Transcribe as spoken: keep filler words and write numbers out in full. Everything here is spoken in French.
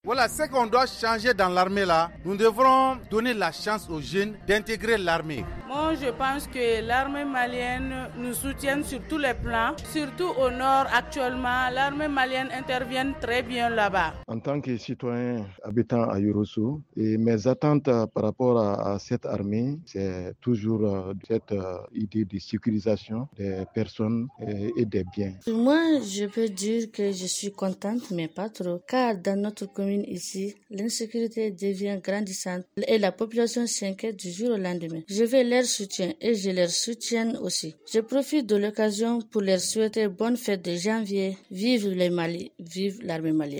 Voilà ce qu'on doit changer dans l'armée là. Nous devrons donner la chance aux jeunes d'intégrer l'armée. Moi, je pense que l'armée malienne nous soutient sur tous les plans, surtout au nord actuellement. L'armée malienne intervient très bien là-bas. En tant que citoyen habitant à Yorosso, et mes attentes par rapport à, à cette armée, c'est toujours euh, cette euh, idée de sécurisation des personnes et, et des biens. Moi, je peux dire que je suis contente, mais pas trop, car dans notre commune ici, l'insécurité devient grandissante et la population s'inquiète du jour au lendemain. Je vais leur soutien et je leur soutiens aussi. Je profite de l'occasion pour leur souhaiter bonne fête de janvier. Vive le Mali, vive l'armée malienne.